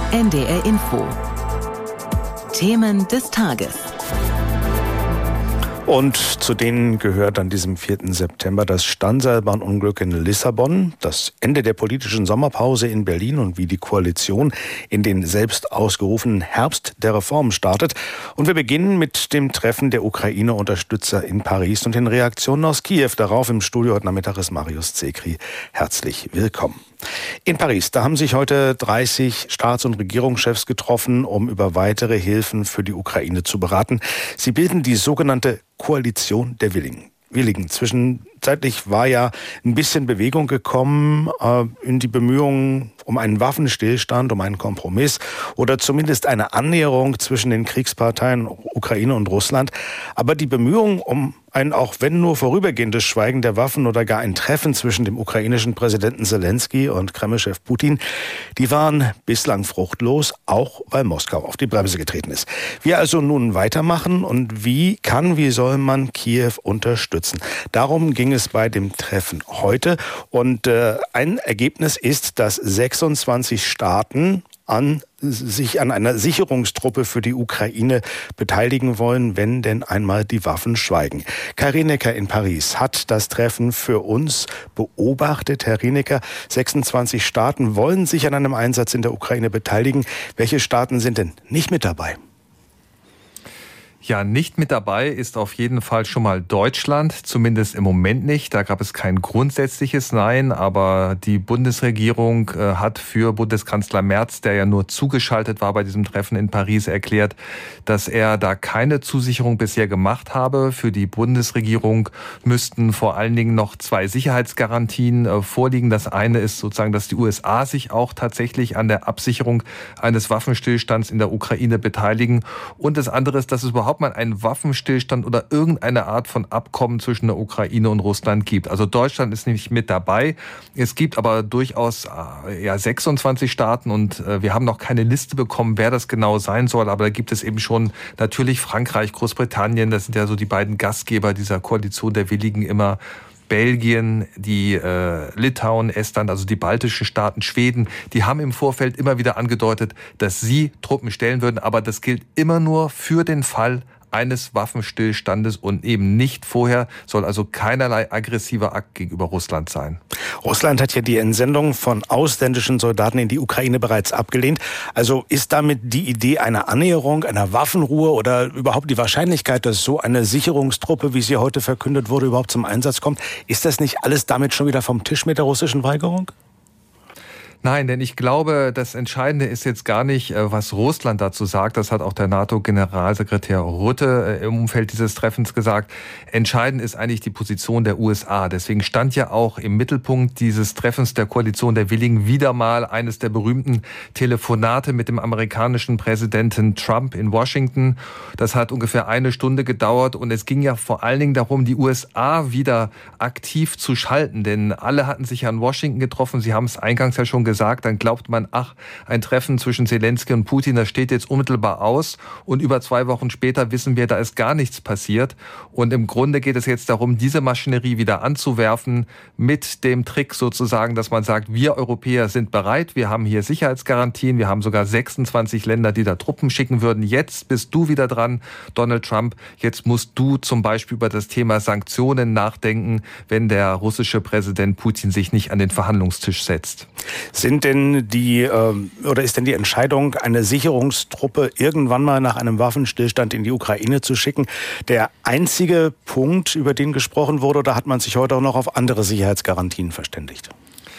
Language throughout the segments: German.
NDR Info. Themen des Tages. Und zu denen gehört an diesem 4. September das Sternseilbahnunglück in Lissabon, das Ende der politischen Sommerpause in Berlin und wie die Koalition in den selbst ausgerufenen Herbst der Reformen startet. Und wir beginnen mit dem Treffen der Ukraine-Unterstützer in Paris und den Reaktionen aus Kiew. Darauf im Studio heute Nachmittag ist Marius Zekri. Herzlich willkommen. In Paris, da haben sich heute 30 Staats- und Regierungschefs getroffen, um über weitere Hilfen für die Ukraine zu beraten. Sie bilden die sogenannte Koalition der Willigen. Zwischenzeitlich war ja ein bisschen Bewegung gekommen in die Bemühungen um einen Waffenstillstand, um einen Kompromiss oder zumindest eine Annäherung zwischen den Kriegsparteien Ukraine und Russland. Aber die Bemühungen um ein, auch wenn nur vorübergehendes Schweigen der Waffen oder gar ein Treffen zwischen dem ukrainischen Präsidenten Zelensky und Kremlchef Putin, die waren bislang fruchtlos, auch weil Moskau auf die Bremse getreten ist. Wir also nun weitermachen und wie soll man Kiew unterstützen? Darum ging es bei dem Treffen heute und ein Ergebnis ist, dass 26 Staaten sich an einer Sicherungstruppe für die Ukraine beteiligen wollen, wenn denn einmal die Waffen schweigen. Kai Rinecker in Paris hat das Treffen für uns beobachtet. Herr Rinecker, 26 Staaten wollen sich an einem Einsatz in der Ukraine beteiligen. Welche Staaten sind denn nicht mit dabei? Ja, nicht mit dabei ist auf jeden Fall schon mal Deutschland, zumindest im Moment nicht. Da gab es kein grundsätzliches Nein, aber die Bundesregierung hat für Bundeskanzler Merz, der ja nur zugeschaltet war bei diesem Treffen in Paris, erklärt, dass er da keine Zusicherung bisher gemacht habe. Für die Bundesregierung müssten vor allen Dingen noch 2 Sicherheitsgarantien vorliegen. Das eine ist sozusagen, dass die USA sich auch tatsächlich an der Absicherung eines Waffenstillstands in der Ukraine beteiligen. Und das andere ist, dass es überhaupt mal einen Waffenstillstand oder irgendeine Art von Abkommen zwischen der Ukraine und Russland gibt. Also Deutschland ist nicht mit dabei. Es gibt aber durchaus 26 Staaten und wir haben noch keine Liste bekommen, wer das genau sein soll. Aber da gibt es eben schon natürlich Frankreich, Großbritannien, das sind ja so die beiden Gastgeber dieser Koalition der Willigen immer. Belgien, die Litauen, Estland, also die baltischen Staaten, Schweden, die haben im Vorfeld immer wieder angedeutet, dass sie Truppen stellen würden. Aber das gilt immer nur für den Fall eines Waffenstillstandes und eben nicht vorher, soll also keinerlei aggressiver Akt gegenüber Russland sein. Russland hat ja die Entsendung von ausländischen Soldaten in die Ukraine bereits abgelehnt. Also ist damit die Idee einer Annäherung, einer Waffenruhe oder überhaupt die Wahrscheinlichkeit, dass so eine Sicherungstruppe, wie sie heute verkündet wurde, überhaupt zum Einsatz kommt, ist das nicht alles damit schon wieder vom Tisch mit der russischen Weigerung? Nein, denn ich glaube, das Entscheidende ist jetzt gar nicht, was Russland dazu sagt. Das hat auch der NATO-Generalsekretär Rutte im Umfeld dieses Treffens gesagt. Entscheidend ist eigentlich die Position der USA. Deswegen stand ja auch im Mittelpunkt dieses Treffens der Koalition der Willigen wieder mal eines der berühmten Telefonate mit dem amerikanischen Präsidenten Trump in Washington. Das hat ungefähr 1 Stunde gedauert und es ging ja vor allen Dingen darum, die USA wieder aktiv zu schalten. Denn alle hatten sich ja in Washington getroffen. Sie haben es eingangs ja schon gesagt, dann glaubt man, ein Treffen zwischen Zelensky und Putin, das steht jetzt unmittelbar aus und über 2 Wochen später wissen wir, da ist gar nichts passiert und im Grunde geht es jetzt darum, diese Maschinerie wieder anzuwerfen mit dem Trick sozusagen, dass man sagt, wir Europäer sind bereit, wir haben hier Sicherheitsgarantien, wir haben sogar 26 Länder, die da Truppen schicken würden, jetzt bist du wieder dran, Donald Trump, jetzt musst du zum Beispiel über das Thema Sanktionen nachdenken, wenn der russische Präsident Putin sich nicht an den Verhandlungstisch setzt. Ist denn die Entscheidung, eine Sicherungstruppe irgendwann mal nach einem Waffenstillstand in die Ukraine zu schicken, der einzige Punkt, über den gesprochen wurde, oder hat man sich heute auch noch auf andere Sicherheitsgarantien verständigt?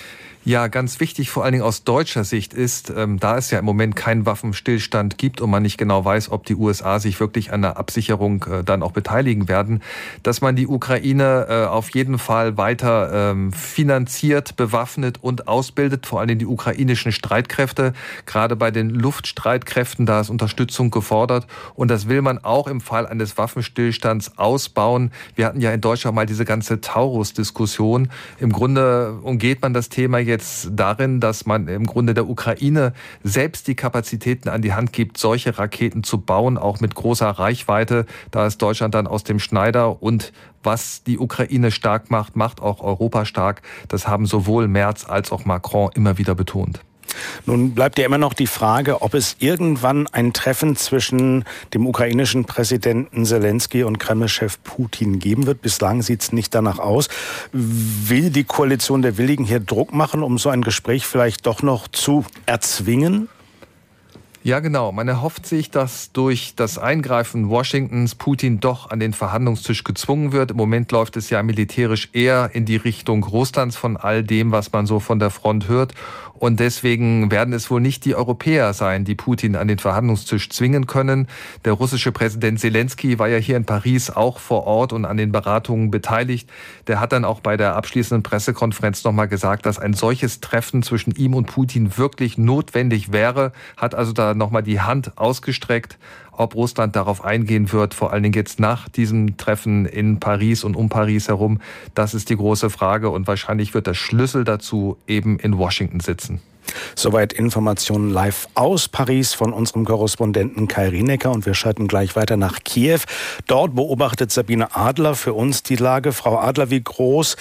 Ja, ganz wichtig, vor allen Dingen aus deutscher Sicht ist, da es ja im Moment keinen Waffenstillstand gibt und man nicht genau weiß, ob die USA sich wirklich an der Absicherung dann auch beteiligen werden, dass man die Ukraine auf jeden Fall weiter finanziert, bewaffnet und ausbildet, vor allen Dingen die ukrainischen Streitkräfte. Gerade bei den Luftstreitkräften, da ist Unterstützung gefordert und das will man auch im Fall eines Waffenstillstands ausbauen. Wir hatten ja in Deutschland mal diese ganze Taurus-Diskussion. Im Grunde umgeht man das Thema jetzt darin, dass man im Grunde der Ukraine selbst die Kapazitäten an die Hand gibt, solche Raketen zu bauen, auch mit großer Reichweite. Da ist Deutschland dann aus dem Schneider und was die Ukraine stark macht, macht auch Europa stark. Das haben sowohl Merz als auch Macron immer wieder betont. Nun bleibt ja immer noch die Frage, ob es irgendwann ein Treffen zwischen dem ukrainischen Präsidenten Selenskyj und Kreml-Chef Putin geben wird. Bislang sieht es nicht danach aus. Will die Koalition der Willigen hier Druck machen, um so ein Gespräch vielleicht doch noch zu erzwingen? Ja, genau. Man erhofft sich, dass durch das Eingreifen Washingtons Putin doch an den Verhandlungstisch gezwungen wird. Im Moment läuft es ja militärisch eher in die Richtung Russlands von all dem, was man so von der Front hört. Und deswegen werden es wohl nicht die Europäer sein, die Putin an den Verhandlungstisch zwingen können. Der russische Präsident Selenskyj war ja hier in Paris auch vor Ort und an den Beratungen beteiligt. Der hat dann auch bei der abschließenden Pressekonferenz nochmal gesagt, dass ein solches Treffen zwischen ihm und Putin wirklich notwendig wäre. Hat also da nochmal die Hand ausgestreckt. Ob Russland darauf eingehen wird, vor allen Dingen jetzt nach diesem Treffen in Paris und um Paris herum, das ist die große Frage. Und wahrscheinlich wird der Schlüssel dazu eben in Washington sitzen. Soweit Informationen live aus Paris von unserem Korrespondenten Kai Rienecker. Und wir schalten gleich weiter nach Kiew. Dort beobachtet Sabine Adler für uns die Lage. Frau Adler, wie groß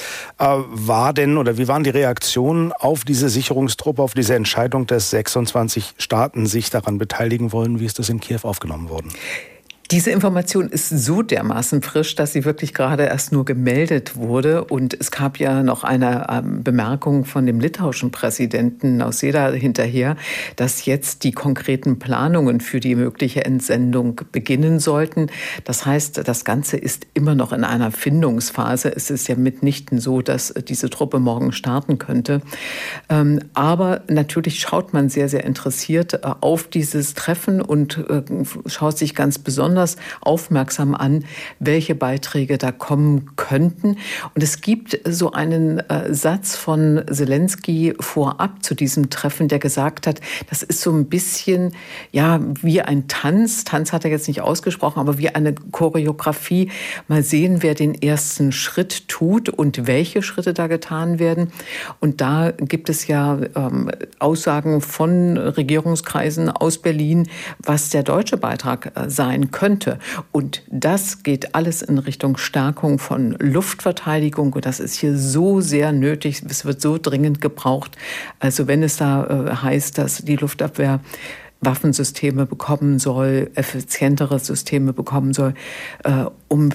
wie waren die Reaktionen auf diese Sicherungstruppe, auf diese Entscheidung, dass 26 Staaten sich daran beteiligen wollen? Wie ist das in Kiew aufgenommen worden? Diese Information ist so dermaßen frisch, dass sie wirklich gerade erst nur gemeldet wurde. Und es gab ja noch eine Bemerkung von dem litauischen Präsidenten Nausėda hinterher, dass jetzt die konkreten Planungen für die mögliche Entsendung beginnen sollten. Das heißt, das Ganze ist immer noch in einer Findungsphase. Es ist ja mitnichten so, dass diese Truppe morgen starten könnte. Aber natürlich schaut man sehr, sehr interessiert auf dieses Treffen und schaut sich ganz besonders aufmerksam an, welche Beiträge da kommen könnten. Und es gibt so einen Satz von Selenskyj vorab zu diesem Treffen, der gesagt hat, das ist so ein bisschen ja wie ein Tanz. Tanz hat er jetzt nicht ausgesprochen, aber wie eine Choreografie. Mal sehen, wer den ersten Schritt tut und welche Schritte da getan werden. Und da gibt es ja Aussagen von Regierungskreisen aus Berlin, was der deutsche Beitrag sein könnte. Und das geht alles in Richtung Stärkung von Luftverteidigung. Und das ist hier so sehr nötig. Es wird so dringend gebraucht. Also wenn es da heißt, dass die Luftabwehr Waffensysteme bekommen soll, effizientere Systeme bekommen soll, um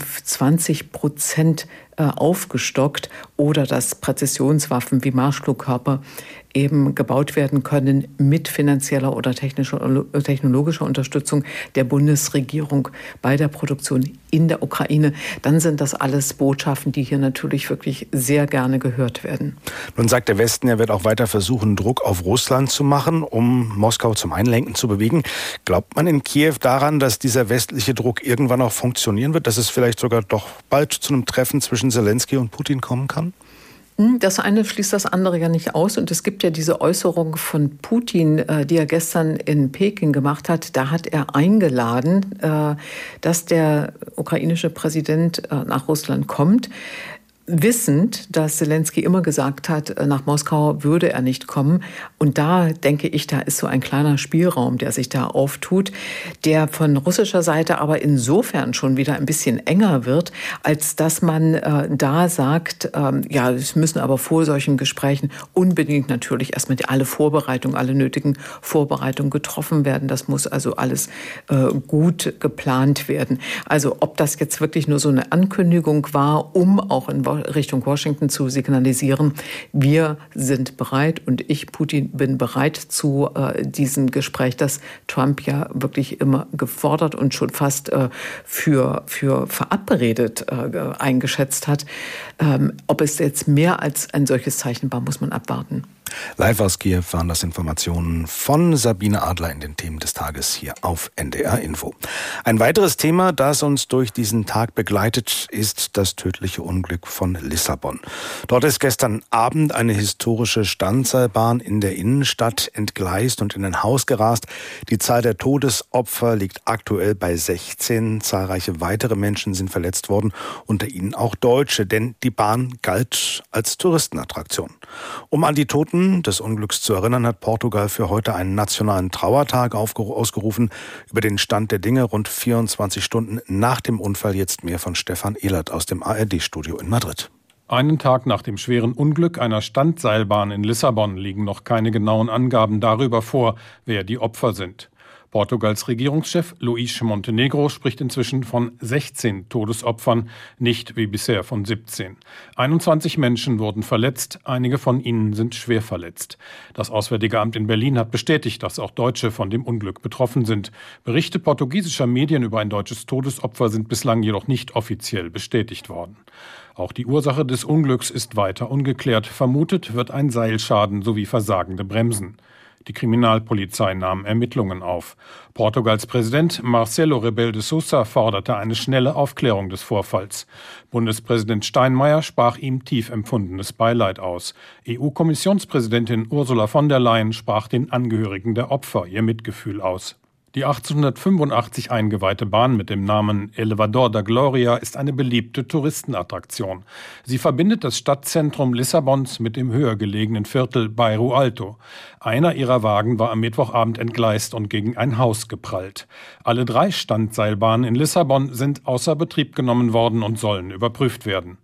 20% aufgestockt oder dass Präzisionswaffen wie Marschflugkörper eben gebaut werden können mit finanzieller oder technologischer Unterstützung der Bundesregierung bei der Produktion in der Ukraine, dann sind das alles Botschaften, die hier natürlich wirklich sehr gerne gehört werden. Nun sagt der Westen, er wird auch weiter versuchen, Druck auf Russland zu machen, um Moskau zum Einlenken zu bewegen. Glaubt man in Kiew daran, dass dieser westliche Druck irgendwann auch funktionieren wird, dass es vielleicht sogar doch bald zu einem Treffen zwischen Selenskyj und Putin kommen kann? Das eine schließt das andere ja nicht aus. Und es gibt ja diese Äußerung von Putin, die er gestern in Peking gemacht hat. Da hat er eingeladen, dass der ukrainische Präsident nach Russland kommt. Wissend, dass Selenskyj immer gesagt hat, nach Moskau würde er nicht kommen. Und da denke ich, da ist so ein kleiner Spielraum, der sich da auftut, der von russischer Seite aber insofern schon wieder ein bisschen enger wird, als dass man da sagt, ja, es müssen aber vor solchen Gesprächen unbedingt natürlich erstmal alle nötigen Vorbereitungen getroffen werden. Das muss also alles gut geplant werden. Also ob das jetzt wirklich nur so eine Ankündigung war, um auch in Richtung Washington zu signalisieren, wir sind bereit und ich, Putin, bin bereit zu diesem Gespräch, das Trump ja wirklich immer gefordert und schon fast für verabredet eingeschätzt hat. Ob es jetzt mehr als ein solches Zeichen war, muss man abwarten. Live aus Kiew waren das Informationen von Sabine Adler in den Themen des Tages hier auf NDR Info. Ein weiteres Thema, das uns durch diesen Tag begleitet, ist das tödliche Unglück von Lissabon. Dort ist gestern Abend eine historische Standseilbahn in der Innenstadt entgleist und in ein Haus gerast. Die Zahl der Todesopfer liegt aktuell bei 16. Zahlreiche weitere Menschen sind verletzt worden, unter ihnen auch Deutsche, denn die Bahn galt als Touristenattraktion. Um an die Toten des Unglücks zu erinnern, hat Portugal für heute einen nationalen Trauertag ausgerufen. Über den Stand der Dinge rund 24 Stunden nach dem Unfall jetzt mehr von Stefan Ehlert aus dem ARD-Studio in Madrid. Einen Tag nach dem schweren Unglück einer Standseilbahn in Lissabon liegen noch keine genauen Angaben darüber vor, wer die Opfer sind. Portugals Regierungschef Luís Montenegro spricht inzwischen von 16 Todesopfern, nicht wie bisher von 17. 21 Menschen wurden verletzt, einige von ihnen sind schwer verletzt. Das Auswärtige Amt in Berlin hat bestätigt, dass auch Deutsche von dem Unglück betroffen sind. Berichte portugiesischer Medien über ein deutsches Todesopfer sind bislang jedoch nicht offiziell bestätigt worden. Auch die Ursache des Unglücks ist weiter ungeklärt. Vermutet wird ein Seilschaden sowie versagende Bremsen. Die Kriminalpolizei nahm Ermittlungen auf. Portugals Präsident Marcelo Rebelo de Sousa forderte eine schnelle Aufklärung des Vorfalls. Bundespräsident Steinmeier sprach ihm tief empfundenes Beileid aus. EU-Kommissionspräsidentin Ursula von der Leyen sprach den Angehörigen der Opfer ihr Mitgefühl aus. Die 1885 eingeweihte Bahn mit dem Namen Elevador da Gloria ist eine beliebte Touristenattraktion. Sie verbindet das Stadtzentrum Lissabons mit dem höher gelegenen Viertel Bairro Alto. Einer ihrer Wagen war am Mittwochabend entgleist und gegen ein Haus geprallt. Alle 3 Standseilbahnen in Lissabon sind außer Betrieb genommen worden und sollen überprüft werden.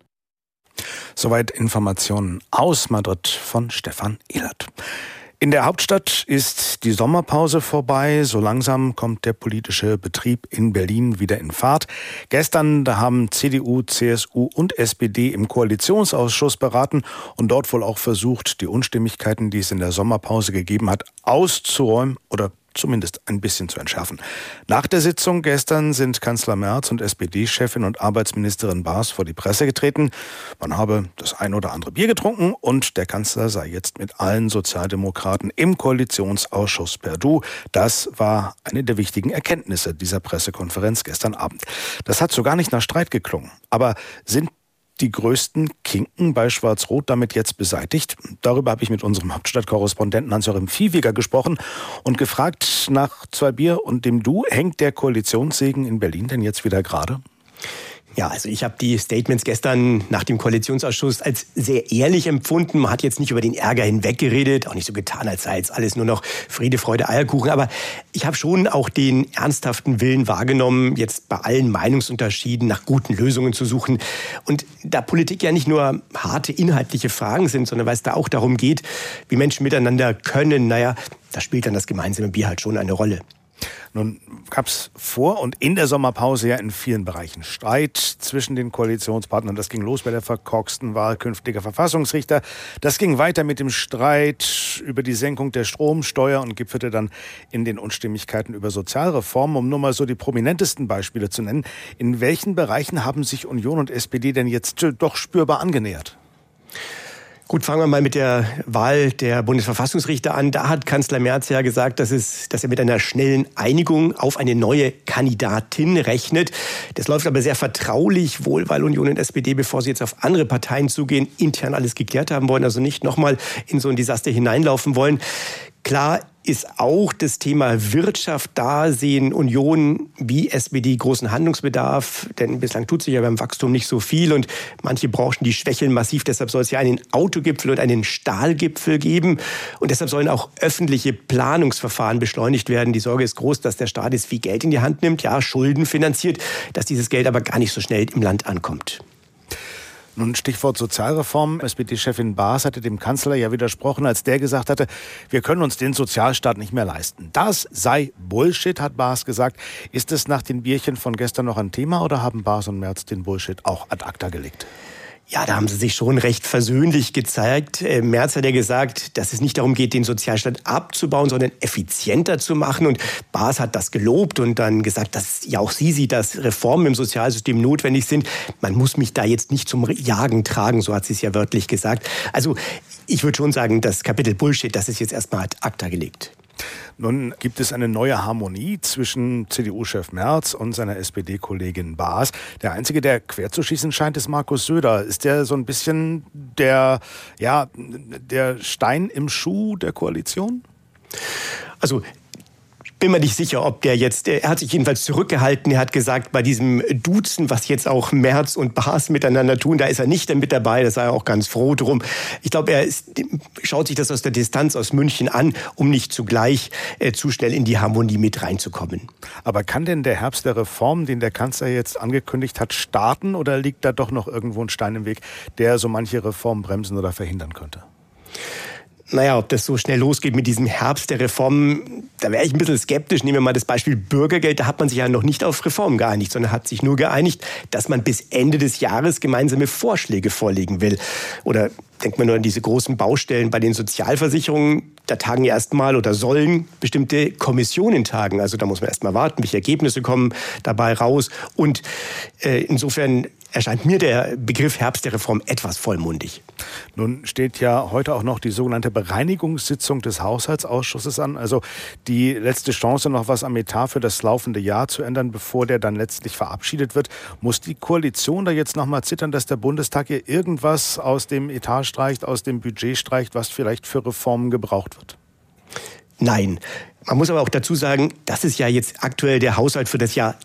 Soweit Informationen aus Madrid von Stefan Ehlert. In der Hauptstadt ist die Sommerpause vorbei. So langsam kommt der politische Betrieb in Berlin wieder in Fahrt. Gestern, da haben CDU, CSU und SPD im Koalitionsausschuss beraten und dort wohl auch versucht, die Unstimmigkeiten, die es in der Sommerpause gegeben hat, auszuräumen oder zumindest ein bisschen zu entschärfen. Nach der Sitzung gestern sind Kanzler Merz und SPD-Chefin und Arbeitsministerin Baas vor die Presse getreten. Man habe das ein oder andere Bier getrunken und der Kanzler sei jetzt mit allen Sozialdemokraten im Koalitionsausschuss per Du. Das war eine der wichtigen Erkenntnisse dieser Pressekonferenz gestern Abend. Das hat so gar nicht nach Streit geklungen. Aber sind die größten Kinken bei Schwarz-Rot damit jetzt beseitigt? Darüber habe ich mit unserem Hauptstadtkorrespondenten Hans-Joachim Viehweger gesprochen und gefragt, nach 2 Bier und dem Du, hängt der Koalitionssegen in Berlin denn jetzt wieder gerade? Ja, also ich habe die Statements gestern nach dem Koalitionsausschuss als sehr ehrlich empfunden. Man hat jetzt nicht über den Ärger hinweggeredet, auch nicht so getan, als sei jetzt alles nur noch Friede, Freude, Eierkuchen. Aber ich habe schon auch den ernsthaften Willen wahrgenommen, jetzt bei allen Meinungsunterschieden nach guten Lösungen zu suchen. Und da Politik ja nicht nur harte inhaltliche Fragen sind, sondern weil es da auch darum geht, wie Menschen miteinander können, da spielt dann das gemeinsame Bier halt schon eine Rolle. Nun gab es vor und in der Sommerpause ja in vielen Bereichen Streit zwischen den Koalitionspartnern. Das ging los bei der verkorksten Wahl künftiger Verfassungsrichter. Das ging weiter mit dem Streit über die Senkung der Stromsteuer und gipfelte dann in den Unstimmigkeiten über Sozialreformen, um nur mal so die prominentesten Beispiele zu nennen. In welchen Bereichen haben sich Union und SPD denn jetzt doch spürbar angenähert? Gut, fangen wir mal mit der Wahl der Bundesverfassungsrichter an. Da hat Kanzler Merz ja gesagt, dass er mit einer schnellen Einigung auf eine neue Kandidatin rechnet. Das läuft aber sehr vertraulich, wohl weil Union und SPD, bevor sie jetzt auf andere Parteien zugehen, intern alles geklärt haben wollen, also nicht nochmal in so ein Desaster hineinlaufen wollen. Klar ist auch das Thema Wirtschaft. Da sehen Union wie SPD großen Handlungsbedarf, denn bislang tut sich ja beim Wachstum nicht so viel und manche Branchen, die schwächeln massiv. Deshalb soll es ja einen Autogipfel und einen Stahlgipfel geben und deshalb sollen auch öffentliche Planungsverfahren beschleunigt werden. Die Sorge ist groß, dass der Staat jetzt viel Geld in die Hand nimmt, ja, Schulden finanziert, dass dieses Geld aber gar nicht so schnell im Land ankommt. Nun Stichwort Sozialreform. SPD-Chefin Baas hatte dem Kanzler ja widersprochen, als der gesagt hatte, wir können uns den Sozialstaat nicht mehr leisten. Das sei Bullshit, hat Baas gesagt. Ist es nach den Bierchen von gestern noch ein Thema oder haben Baas und Merz den Bullshit auch ad acta gelegt? Ja, da haben sie sich schon recht versöhnlich gezeigt. Merz hat ja gesagt, dass es nicht darum geht, den Sozialstaat abzubauen, sondern effizienter zu machen. Und Baas hat das gelobt und dann gesagt, dass ja auch sie sieht, dass Reformen im Sozialsystem notwendig sind. Man muss mich da jetzt nicht zum Jagen tragen, so hat sie es ja wörtlich gesagt. Also ich würde schon sagen, das Kapitel Bullshit, das ist jetzt erstmal ad acta gelegt. Nun gibt es eine neue Harmonie zwischen CDU-Chef Merz und seiner SPD-Kollegin Baas. Der Einzige, der quer zu schießen scheint, ist Markus Söder. Ist der so ein bisschen der Stein im Schuh der Koalition? Also bin mir nicht sicher, ob der jetzt, er hat sich jedenfalls zurückgehalten. Er hat gesagt, bei diesem Duzen, was jetzt auch Merz und Baas miteinander tun, da ist er nicht mit dabei. Da sei er auch ganz froh drum. Ich glaube, schaut sich das aus der Distanz aus München an, um nicht zugleich zu schnell in die Harmonie mit reinzukommen. Aber kann denn der Herbst der Reform, den der Kanzler jetzt angekündigt hat, starten oder liegt da doch noch irgendwo ein Stein im Weg, der so manche Reform bremsen oder verhindern könnte? Naja, ob das so schnell losgeht mit diesem Herbst der Reformen, da wäre ich ein bisschen skeptisch. Nehmen wir mal das Beispiel Bürgergeld. Da hat man sich ja noch nicht auf Reformen geeinigt, sondern hat sich nur geeinigt, dass man bis Ende des Jahres gemeinsame Vorschläge vorlegen will. Oder denkt man nur an diese großen Baustellen bei den Sozialversicherungen. Da tagen erstmal oder sollen bestimmte Kommissionen tagen. Also da muss man erstmal warten, welche Ergebnisse kommen dabei raus. Und insofern erscheint mir der Begriff Herbst der Reform etwas vollmundig. Nun steht ja heute auch noch die sogenannte Bereinigungssitzung des Haushaltsausschusses an. Also die letzte Chance, noch was am Etat für das laufende Jahr zu ändern, bevor der dann letztlich verabschiedet wird. Muss die Koalition da jetzt noch mal zittern, dass der Bundestag ihr irgendwas aus dem Etat streicht, aus dem Budget streicht, was vielleicht für Reformen gebraucht wird? Nein. Man muss aber auch dazu sagen, das ist ja jetzt aktuell der Haushalt für das Jahr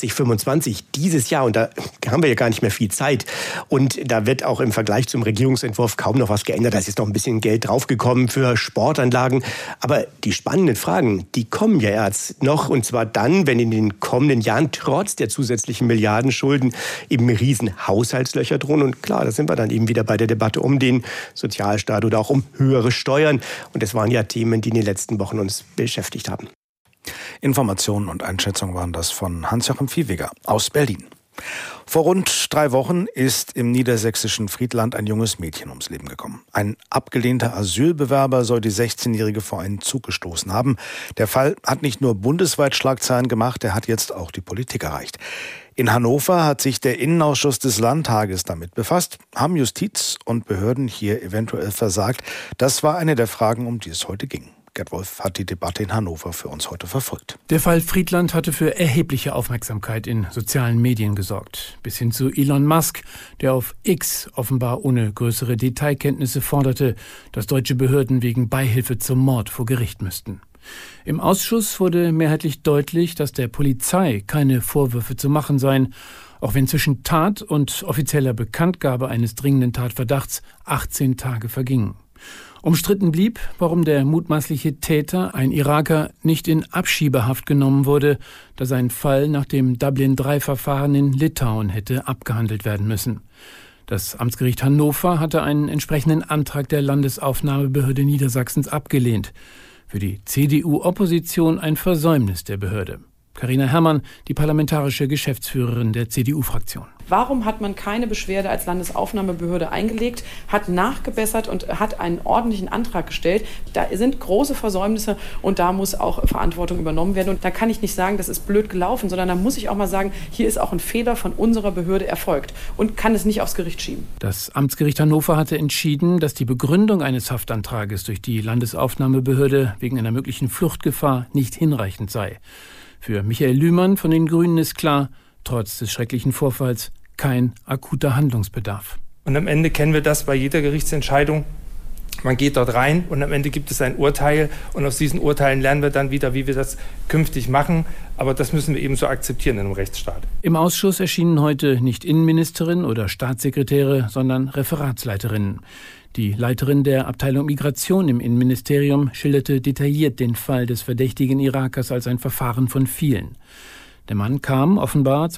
2025, dieses Jahr. Und da haben wir ja gar nicht mehr viel Zeit. Und da wird auch im Vergleich zum Regierungsentwurf kaum noch was geändert. Da ist jetzt noch ein bisschen Geld draufgekommen für Sportanlagen. Aber die spannenden Fragen, die kommen ja erst noch. Und zwar dann, wenn in den kommenden Jahren trotz der zusätzlichen Milliardenschulden eben riesen Haushaltslöcher drohen. Und klar, da sind wir dann eben wieder bei der Debatte um den Sozialstaat oder auch um höhere Steuern. Und das waren ja Themen, die in den letzten Wochen uns beschäftigt haben. Informationen und Einschätzungen waren das von Hans-Joachim Viehweger aus Berlin. Vor rund 3 Wochen ist im niedersächsischen Friedland ein junges Mädchen ums Leben gekommen. Ein abgelehnter Asylbewerber soll die 16-Jährige vor einen Zug gestoßen haben. Der Fall hat nicht nur bundesweit Schlagzeilen gemacht, er hat jetzt auch die Politik erreicht. In Hannover hat sich der Innenausschuss des Landtages damit befasst. Haben Justiz und Behörden hier eventuell versagt? Das war eine der Fragen, um die es heute ging. Gerd Wolf hat die Debatte in Hannover für uns heute verfolgt. Der Fall Friedland hatte für erhebliche Aufmerksamkeit in sozialen Medien gesorgt. Bis hin zu Elon Musk, der auf X offenbar ohne größere Detailkenntnisse forderte, dass deutsche Behörden wegen Beihilfe zum Mord vor Gericht müssten. Im Ausschuss wurde mehrheitlich deutlich, dass der Polizei keine Vorwürfe zu machen seien, auch wenn zwischen Tat und offizieller Bekanntgabe eines dringenden Tatverdachts 18 Tage vergingen. Umstritten blieb, warum der mutmaßliche Täter, ein Iraker, nicht in Abschiebehaft genommen wurde, da sein Fall nach dem Dublin-III-Verfahren in Litauen hätte abgehandelt werden müssen. Das Amtsgericht Hannover hatte einen entsprechenden Antrag der Landesaufnahmebehörde Niedersachsens abgelehnt. Für die CDU-Opposition ein Versäumnis der Behörde. Carina Herrmann, die parlamentarische Geschäftsführerin der CDU-Fraktion. Warum hat man keine Beschwerde als Landesaufnahmebehörde eingelegt, hat nachgebessert und hat einen ordentlichen Antrag gestellt? Da sind große Versäumnisse und da muss auch Verantwortung übernommen werden. Und da kann ich nicht sagen, das ist blöd gelaufen, sondern da muss ich auch mal sagen, hier ist auch ein Fehler von unserer Behörde erfolgt und kann es nicht aufs Gericht schieben. Das Amtsgericht Hannover hatte entschieden, dass die Begründung eines Haftantrages durch die Landesaufnahmebehörde wegen einer möglichen Fluchtgefahr nicht hinreichend sei. Für Michael Lühmann von den Grünen ist klar, trotz des schrecklichen Vorfalls kein akuter Handlungsbedarf. Und am Ende kennen wir das bei jeder Gerichtsentscheidung. Man geht dort rein und am Ende gibt es ein Urteil und aus diesen Urteilen lernen wir dann wieder, wie wir das künftig machen. Aber das müssen wir eben so akzeptieren in einem Rechtsstaat. Im Ausschuss erschienen heute nicht Innenministerin oder Staatssekretäre, sondern Referatsleiterinnen. Die Leiterin der Abteilung Migration im Innenministerium schilderte detailliert den Fall des verdächtigen Irakers als ein Verfahren von vielen. Der Mann kam offenbar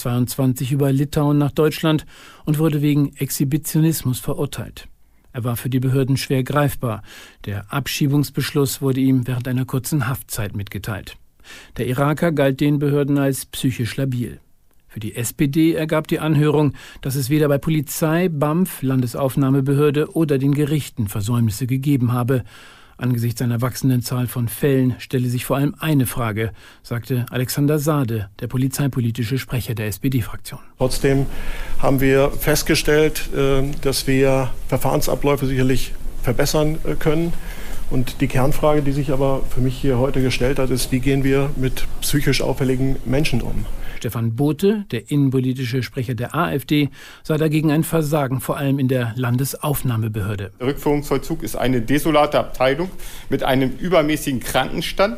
2022 über Litauen nach Deutschland und wurde wegen Exhibitionismus verurteilt. Er war für die Behörden schwer greifbar. Der Abschiebungsbeschluss wurde ihm während einer kurzen Haftzeit mitgeteilt. Der Iraker galt den Behörden als psychisch labil. Für die SPD ergab die Anhörung, dass es weder bei Polizei, BAMF, Landesaufnahmebehörde oder den Gerichten Versäumnisse gegeben habe. Angesichts einer wachsenden Zahl von Fällen stelle sich vor allem eine Frage, sagte Alexander Sade, der polizeipolitische Sprecher der SPD-Fraktion. Trotzdem haben wir festgestellt, dass wir Verfahrensabläufe sicherlich verbessern können. Und die Kernfrage, die sich aber für mich hier heute gestellt hat, ist, wie gehen wir mit psychisch auffälligen Menschen um? Stefan Bote, der innenpolitische Sprecher der AfD, sah dagegen ein Versagen, vor allem in der Landesaufnahmebehörde. Der Rückführungsvollzug ist eine desolate Abteilung mit einem übermäßigen Krankenstand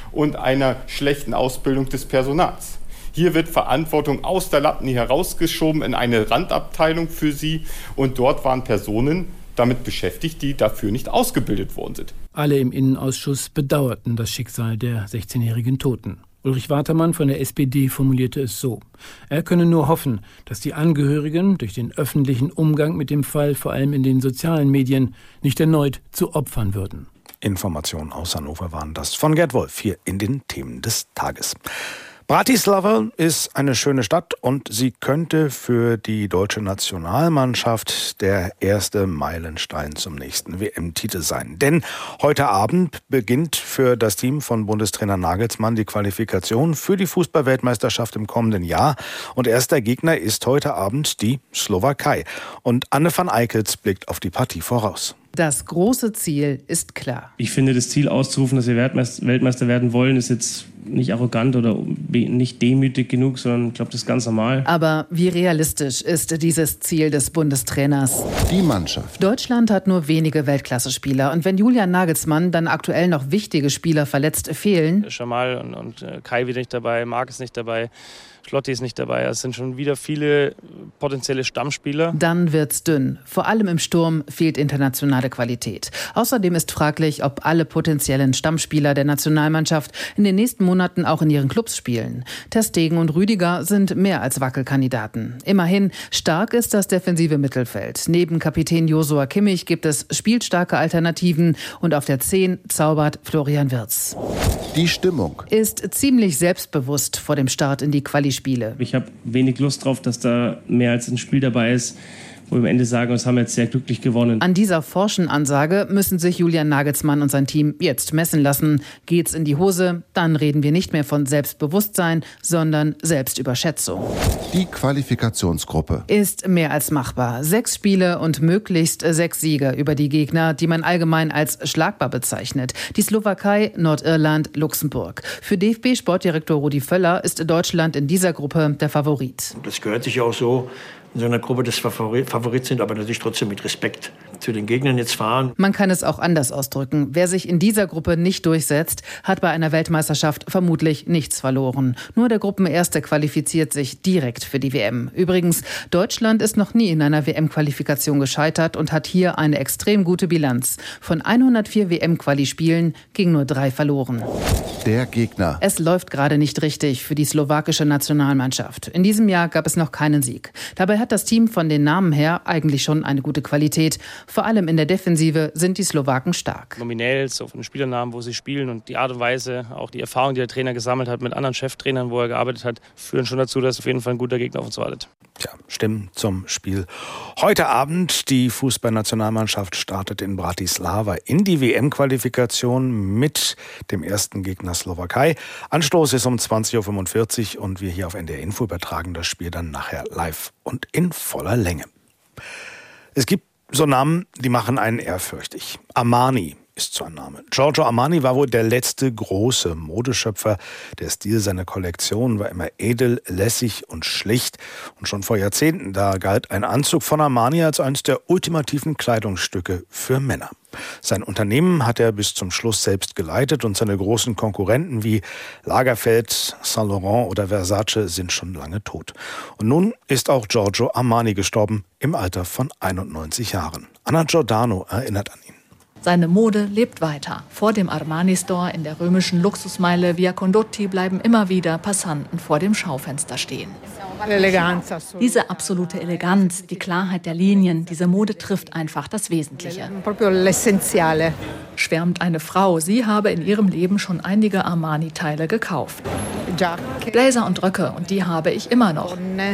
und einer schlechten Ausbildung des Personals. Hier wird Verantwortung aus der Lapni herausgeschoben in eine Randabteilung für sie und dort waren Personen damit beschäftigt, die dafür nicht ausgebildet worden sind. Alle im Innenausschuss bedauerten das Schicksal der 16-jährigen Toten. Ulrich Watermann von der SPD formulierte es so: Er könne nur hoffen, dass die Angehörigen durch den öffentlichen Umgang mit dem Fall, vor allem in den sozialen Medien, nicht erneut zu Opfern würden. Informationen aus Hannover waren das von Gerd Wolf hier in den Themen des Tages. Bratislava ist eine schöne Stadt und sie könnte für die deutsche Nationalmannschaft der erste Meilenstein zum nächsten WM-Titel sein. Denn heute Abend beginnt für das Team von Bundestrainer Nagelsmann die Qualifikation für die Fußball-Weltmeisterschaft im kommenden Jahr. Und erster Gegner ist heute Abend die Slowakei. Und Anne van Eickels blickt auf die Partie voraus. Das große Ziel ist klar. Ich finde, das Ziel auszurufen, dass wir Weltmeister werden wollen, ist jetzt nicht arrogant oder nicht demütig genug, sondern ich glaube, das ist ganz normal. Aber wie realistisch ist dieses Ziel des Bundestrainers? Die Mannschaft. Deutschland hat nur wenige Weltklasse-Spieler. Und wenn Julian Nagelsmann dann aktuell noch wichtige Spieler verletzt fehlen... Jamal und Kai wieder nicht dabei, Marc ist nicht dabei, Schlotti ist nicht dabei. Es sind schon wieder viele potenzielle Stammspieler. Dann wird's dünn. Vor allem im Sturm fehlt internationale Qualität. Außerdem ist fraglich, ob alle potenziellen Stammspieler der Nationalmannschaft in den nächsten Monaten auch in ihren Clubs spielen. Ter Stegen und Rüdiger sind mehr als Wackelkandidaten. Immerhin, stark ist das defensive Mittelfeld. Neben Kapitän Joshua Kimmich gibt es spielstarke Alternativen und auf der 10 zaubert Florian Wirtz. Die Stimmung ist ziemlich selbstbewusst vor dem Start in die Quali-Spiele. Ich habe wenig Lust drauf, dass da mehr als ein Spiel dabei ist, wo wir am Ende sagen, das haben wir jetzt sehr glücklich gewonnen. An dieser forschen Ansage müssen sich Julian Nagelsmann und sein Team jetzt messen lassen. Geht's in die Hose, dann reden wir nicht mehr von Selbstbewusstsein, sondern Selbstüberschätzung. Die Qualifikationsgruppe ist mehr als machbar. 6 Spiele und möglichst 6 Siege über die Gegner, die man allgemein als schlagbar bezeichnet. Die Slowakei, Nordirland, Luxemburg. Für DFB-Sportdirektor Rudi Völler ist Deutschland in dieser Gruppe der Favorit. Das gehört sich auch so, in so einer Gruppe des Favorit sind, aber natürlich trotzdem mit Respekt zu den Gegnern jetzt fahren. Man kann es auch anders ausdrücken. Wer sich in dieser Gruppe nicht durchsetzt, hat bei einer Weltmeisterschaft vermutlich nichts verloren. Nur der Gruppenerste qualifiziert sich direkt für die WM. Übrigens, Deutschland ist noch nie in einer WM-Qualifikation gescheitert und hat hier eine extrem gute Bilanz. Von 104 WM-Quali-Spielen ging nur 3 verloren. Der Gegner. Es läuft gerade nicht richtig für die slowakische Nationalmannschaft. In diesem Jahr gab es noch keinen Sieg. Dabei hat das Team von den Namen her eigentlich schon eine gute Qualität. Vor allem in der Defensive sind die Slowaken stark. Nominell, so von den Spielernamen, wo sie spielen und die Art und Weise, auch die Erfahrung, die der Trainer gesammelt hat mit anderen Cheftrainern, wo er gearbeitet hat, führen schon dazu, dass auf jeden Fall ein guter Gegner auf uns wartet. Tja, Stimmen zum Spiel. Heute Abend, die Fußballnationalmannschaft startet in Bratislava in die WM-Qualifikation mit dem ersten Gegner Slowakei. Anstoß ist um 20.45 Uhr und wir hier auf NDR Info übertragen das Spiel dann nachher live und in voller Länge. Es gibt so Namen, die machen einen ehrfürchtig. Armani ist so ein Name. Giorgio Armani war wohl der letzte große Modeschöpfer. Der Stil seiner Kollektion war immer edel, lässig und schlicht. Und schon vor Jahrzehnten, da galt ein Anzug von Armani als eines der ultimativen Kleidungsstücke für Männer. Sein Unternehmen hat er bis zum Schluss selbst geleitet und seine großen Konkurrenten wie Lagerfeld, Saint Laurent oder Versace sind schon lange tot. Und nun ist auch Giorgio Armani gestorben im Alter von 91 Jahren. Anna Giordano erinnert an ihn. Seine Mode lebt weiter. Vor dem Armani-Store in der römischen Luxusmeile Via Condotti bleiben immer wieder Passanten vor dem Schaufenster stehen. Diese absolute Eleganz, die Klarheit der Linien, diese Mode trifft einfach das Wesentliche. Schwärmt eine Frau, sie habe in ihrem Leben schon einige Armani-Teile gekauft. Blazer und Röcke, und die habe ich immer noch.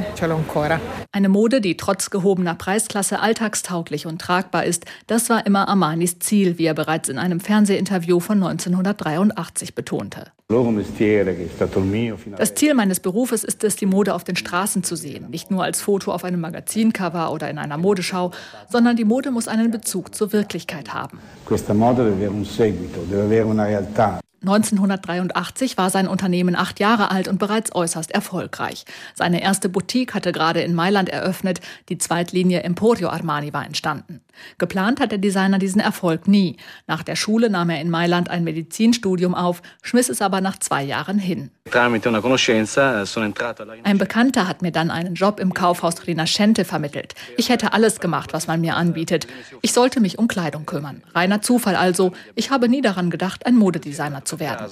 Eine Mode, die trotz gehobener Preisklasse alltagstauglich und tragbar ist, das war immer Armanis Ziel, wie er bereits in einem Fernsehinterview von 1983 betonte. Das Ziel meines Berufes ist es, die Mode auf den Straßen zu sehen. Nicht nur als Foto auf einem Magazincover oder in einer Modeschau, sondern die Mode muss einen Bezug zur Wirklichkeit haben. 1983 war sein Unternehmen 8 Jahre alt und bereits äußerst erfolgreich. Seine erste Boutique hatte gerade in Mailand eröffnet, die Zweitlinie Emporio Armani war entstanden. Geplant hat der Designer diesen Erfolg nie. Nach der Schule nahm er in Mailand ein Medizinstudium auf, schmiss es aber nach 2 Jahren hin. Ein Bekannter hat mir dann einen Job im Kaufhaus Rinascente vermittelt. Ich hätte alles gemacht, was man mir anbietet. Ich sollte mich um Kleidung kümmern. Reiner Zufall also. Ich habe nie daran gedacht, ein Modedesigner zu werden.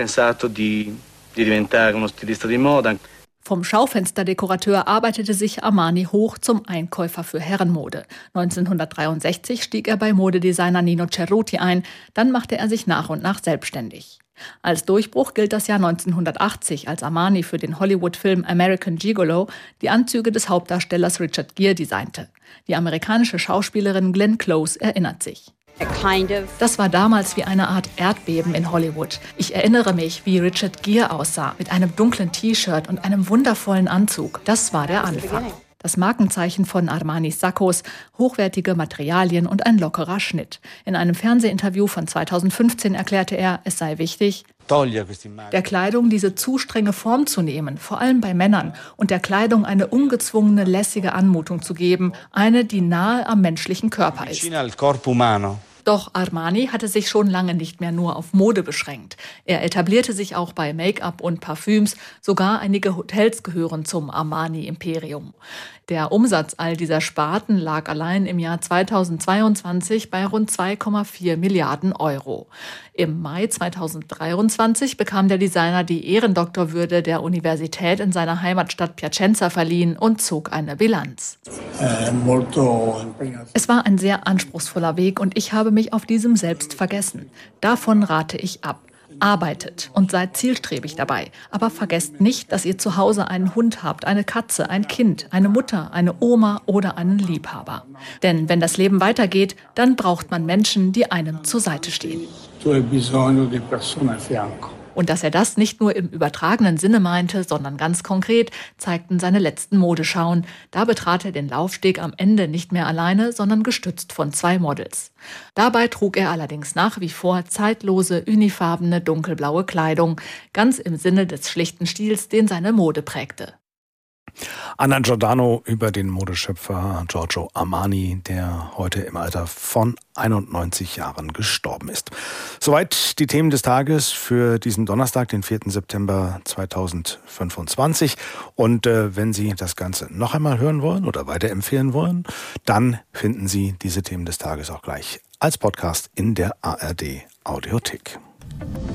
Vom Schaufensterdekorateur arbeitete sich Armani hoch zum Einkäufer für Herrenmode. 1963 stieg er bei Modedesigner Nino Cerruti ein, dann machte er sich nach und nach selbstständig. Als Durchbruch gilt das Jahr 1980, als Armani für den Hollywood-Film American Gigolo die Anzüge des Hauptdarstellers Richard Gere designte. Die amerikanische Schauspielerin Glenn Close erinnert sich. Das war damals wie eine Art Erdbeben in Hollywood. Ich erinnere mich, wie Richard Gere aussah, mit einem dunklen T-Shirt und einem wundervollen Anzug. Das war der Anfang. Das Markenzeichen von Armanis Sakkos, hochwertige Materialien und ein lockerer Schnitt. In einem Fernsehinterview von 2015 erklärte er, es sei wichtig, der Kleidung diese zu strenge Form zu nehmen, vor allem bei Männern, und der Kleidung eine ungezwungene, lässige Anmutung zu geben, eine, die nahe am menschlichen Körper ist. Doch Armani hatte sich schon lange nicht mehr nur auf Mode beschränkt. Er etablierte sich auch bei Make-up und Parfüms. Sogar einige Hotels gehören zum Armani-Imperium. Der Umsatz all dieser Sparten lag allein im Jahr 2022 bei rund 2,4 Milliarden Euro. Im Mai 2023 bekam der Designer die Ehrendoktorwürde der Universität in seiner Heimatstadt Piacenza verliehen und zog eine Bilanz. Es war ein sehr anspruchsvoller Weg und ich habe mich auf diesem selbst vergessen. Davon rate ich ab. Arbeitet und seid zielstrebig dabei. Aber vergesst nicht, dass ihr zu Hause einen Hund habt, eine Katze, ein Kind, eine Mutter, eine Oma oder einen Liebhaber. Denn wenn das Leben weitergeht, dann braucht man Menschen, die einem zur Seite stehen. Und dass er das nicht nur im übertragenen Sinne meinte, sondern ganz konkret, zeigten seine letzten Modeschauen. Da betrat er den Laufsteg am Ende nicht mehr alleine, sondern gestützt von 2 Models. Dabei trug er allerdings nach wie vor zeitlose, unifarbene, dunkelblaue Kleidung, ganz im Sinne des schlichten Stils, den seine Mode prägte. Anna Giordano über den Modeschöpfer Giorgio Armani, der heute im Alter von 91 Jahren gestorben ist. Soweit die Themen des Tages für diesen Donnerstag, den 4. September 2025. Und wenn Sie das Ganze noch einmal hören wollen oder weiterempfehlen wollen, dann finden Sie diese Themen des Tages auch gleich als Podcast in der ARD Audiothek.